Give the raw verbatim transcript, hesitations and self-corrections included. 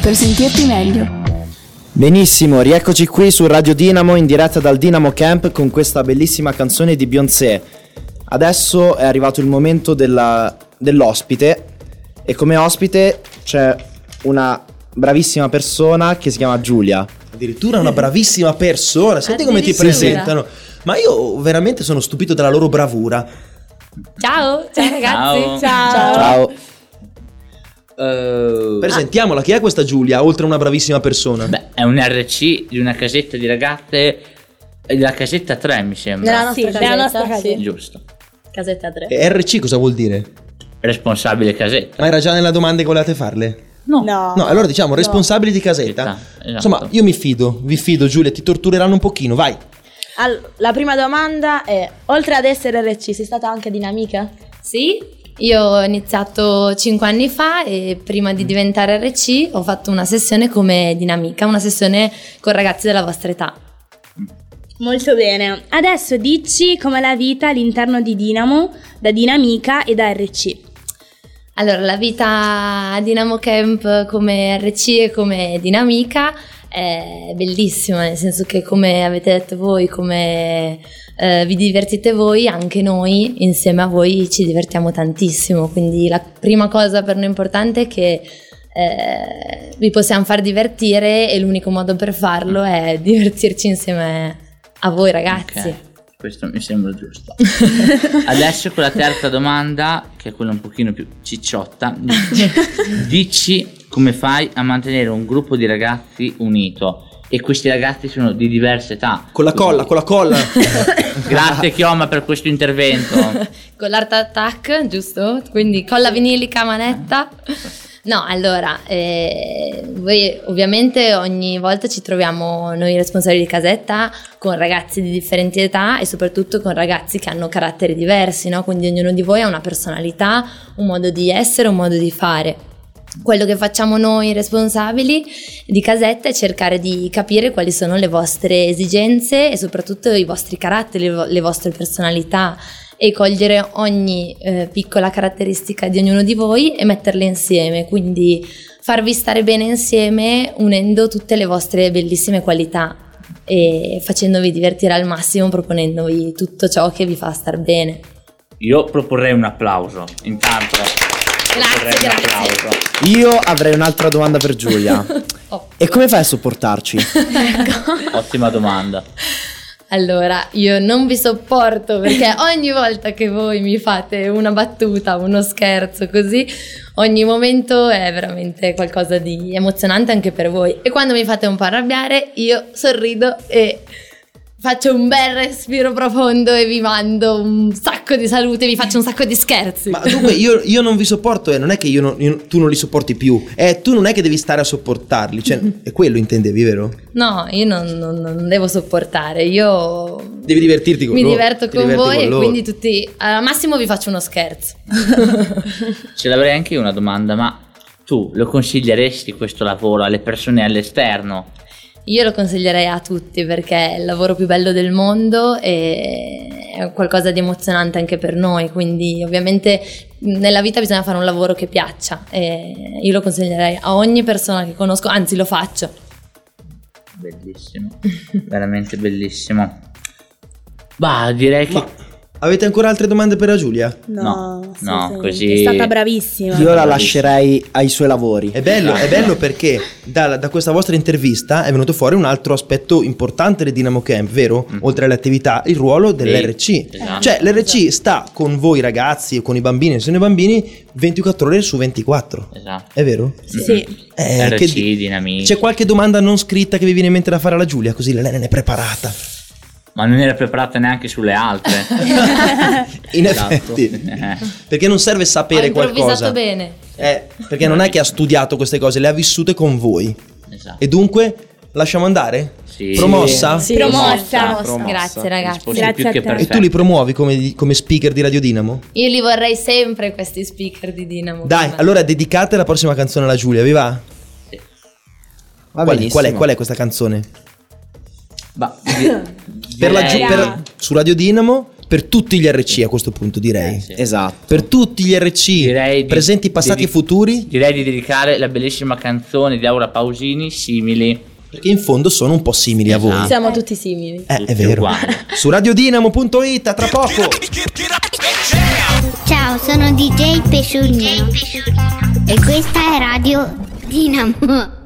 per sentirti meglio. Benissimo, rieccoci qui su Radio Dinamo in diretta dal Dinamo Camp con questa bellissima canzone di Beyoncé. Adesso è arrivato il momento della, dell'ospite e come ospite c'è una bravissima persona che si chiama Giulia. Addirittura una bravissima persona, senti come ti presentano. Ma io veramente sono stupito della loro bravura. Ciao, ciao ragazzi. Ciao. Ciao. Ciao. Uh, Presentiamola, chi è questa Giulia, oltre a una bravissima persona? Beh, è un R C di una casetta di ragazze, della casetta tre mi sembra. Nella nostra Sì, casetta, nella nostra sì. casetta. Giusto. Casetta tre. E R C cosa vuol dire? Responsabile casetta. Ma era già nella domanda che volevate farle? No. No. No, allora diciamo responsabili di casetta. Esatto. Insomma, io mi fido, vi fido Giulia, ti tortureranno un pochino, vai. All- la prima domanda è: oltre ad essere R C, sei stata anche dinamica? Sì, io ho iniziato cinque anni fa e prima di diventare R C ho fatto una sessione come dinamica, una sessione con ragazzi della vostra età. Molto bene. Adesso dici com'è la vita all'interno di Dinamo, da dinamica e da R C. Allora, la vita a Dinamo Camp come R C e come dinamica è bellissima, nel senso che, come avete detto voi, come eh, vi divertite voi, anche noi insieme a voi ci divertiamo tantissimo. Quindi la prima cosa per noi importante è che eh, vi possiamo far divertire e l'unico modo per farlo è divertirci insieme a voi ragazzi. Ok, questo mi sembra giusto. Adesso con la terza domanda, che è quella un pochino più cicciotta, dici come fai a mantenere un gruppo di ragazzi unito, e questi ragazzi sono di diverse età. Con la colla, con la colla. Grazie Chioma per questo intervento. Con l'Art Attack, giusto? Quindi colla vinilica, manetta. No, allora, eh, voi ovviamente ogni volta ci troviamo noi responsabili di casetta con ragazzi di differenti età e soprattutto con ragazzi che hanno caratteri diversi, no? Quindi ognuno di voi ha una personalità, un modo di essere, un modo di fare. Quello che facciamo noi responsabili di casetta è cercare di capire quali sono le vostre esigenze e soprattutto i vostri caratteri, le vostre personalità, e cogliere ogni eh, piccola caratteristica di ognuno di voi e metterle insieme, quindi farvi stare bene insieme unendo tutte le vostre bellissime qualità e facendovi divertire al massimo, proponendovi tutto ciò che vi fa star bene. Io proporrei un applauso intanto. Grazie, proporrei un grazie. applauso. Io avrei un'altra domanda per Giulia. Oh. E come fai a sopportarci? Ottima domanda. Allora, io non vi sopporto perché ogni volta che voi mi fate una battuta, uno scherzo così, ogni momento è veramente qualcosa di emozionante anche per voi. E quando mi fate un po' arrabbiare, io sorrido e faccio un bel respiro profondo e vi mando un sacco di salute, vi faccio un sacco di scherzi. Ma dunque io, io non vi sopporto e non è che io non, io- tu non li sopporti più. Eh, tu non è che devi stare a sopportarli. Cioè, è quello intendevi, vero? No, io non, non- non devo sopportare, io Devi divertirti con mi loro. diverto Ti con diverti voi con e loro. quindi tutti, al massimo vi faccio uno scherzo. Ce l'avrei anche io una domanda, ma tu lo consiglieresti questo lavoro alle persone all'esterno? Io lo consiglierei a tutti perché è il lavoro più bello del mondo e è qualcosa di emozionante anche per noi, quindi ovviamente nella vita bisogna fare un lavoro che piaccia e io lo consiglierei a ogni persona che conosco, anzi lo faccio. Bellissimo, veramente bellissimo. Bah, direi che Ma avete ancora altre domande per la Giulia? No, sì, no, sì. così- È stata bravissima. Io la lascerei ai suoi lavori. È bello, è Esatto. bello perché da, da questa vostra intervista è venuto fuori un altro aspetto importante del Dinamo Camp, vero? Mm. Oltre alle attività, il ruolo dell'R C. Esatto. Cioè l'R C sta con voi ragazzi o con i bambini, se sono i bambini, ventiquattro ore su ventiquattro. esatto. È vero? Sì. Eh, R C, che di- dinamica. C'è qualche domanda non scritta che vi viene in mente da fare alla Giulia? Così lei ne è preparata. Ma non era preparata neanche sulle altre. In Esatto. effetti. Eh. Perché non serve Ho sapere improvvisato qualcosa. bene. Eh, perché non è che ha studiato queste cose, le ha vissute con voi. Esatto. E dunque lasciamo andare? Sì. Promossa? Sì. Promossa. Promossa. Grazie ragazzi. Risposte Grazie più a che te. E perfette. tu li promuovi come, come speaker di Radio Dinamo? Io li vorrei sempre questi speaker di Dinamo. Dai, Con me. allora dedicate la prossima canzone alla Giulia, vi va? Sì. Va Qual è, benissimo. qual, è, qual è questa canzone? Bah, Per la Giu- direi- per- su Radio Dinamo per tutti gli R C a questo punto, direi. Eh, sì. Esatto. Per tutti gli R C, Direi di- presenti, passati di- e futuri, Direi di dedicare la bellissima canzone di Laura Pausini, Simili. perché in fondo sono un po' simili a voi. Esatto. Siamo tutti simili. Eh, Tutti è vero. uguali. Su radiodinamo punto it, a tra poco. Ciao, sono D J Pesciolino e questa è Radio Dinamo.